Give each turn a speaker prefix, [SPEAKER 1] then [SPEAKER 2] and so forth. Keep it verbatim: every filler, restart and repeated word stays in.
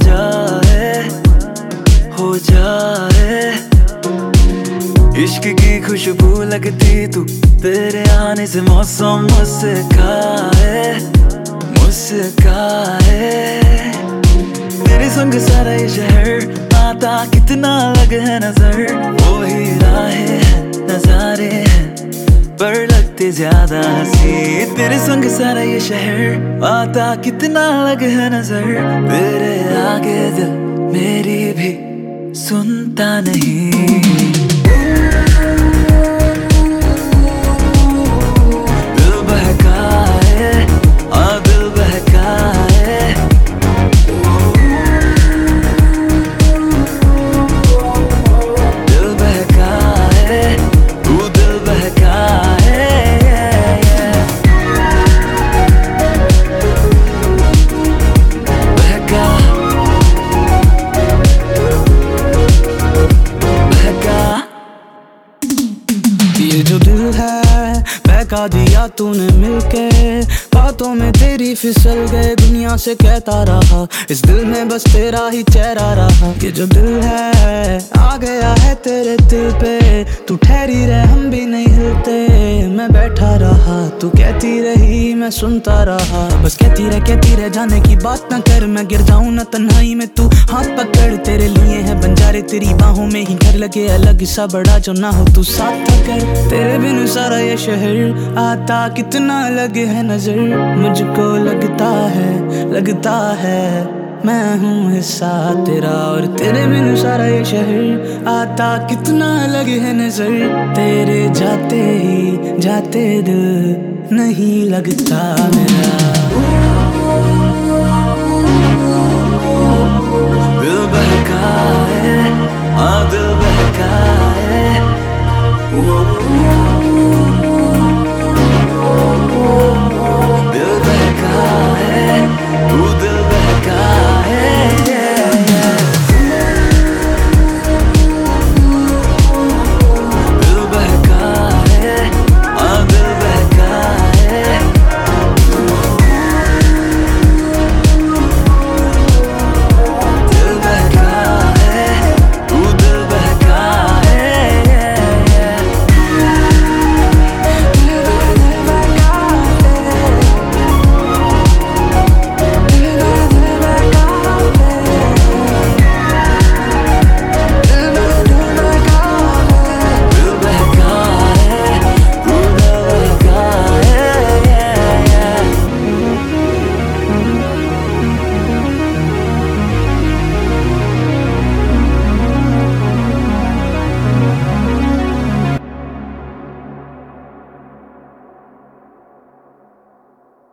[SPEAKER 1] जाए हो जाए। इश्क की खुशबू लगती तू, तेरे आने से मौसम मुस्काए मुस्काए। तेरे संग सारा ये शहर आता कितना लगे है नजर। वो ही राहें नजारे हैं पर लगते ज्यादा हंसी। तेरे संग सारा ये शहर आता कितना लगे है नजर। तेरे आगे दिल मेरी भी सुनता नहीं। दिल बहकाए हाँ दिल बहकाए। दिल बहकाए तू दिल बहकाए। बहका बहका।
[SPEAKER 2] ये जो दिल है बहका दिया तूने मिलके, बातों में तेरी फिसल गए, दुनिया से कहता रहा इस दिल में बस तेरा ही चेहरा रहा। ये जो दिल है आ गया है तेरे दिल पे, तू ठहरी रहे हम भी नहीं हिलते। मैं बैठा रहा तू कहती रही मैं सुनता रहा, बस कहती रह कहती रह जाने की बात ना कर। मैं गिर जाऊं ना तन्हाई में तू हाथ पकड़, तेरे लिए है बंजारे तेरी बाहों में ही घर लगे अलग सा बड़ा जो ना हो तू साथ कर। तेरे बिन सारा ये शहर आता कितना लगे है नजर। मुझको लगता है लगता है मैं हूँ हिस्सा तेरा, और तेरे बिन सारा ये शहर आता कितना लगे है नजर। तेरे जाते ही जाते दिल नहीं लगता मेरा।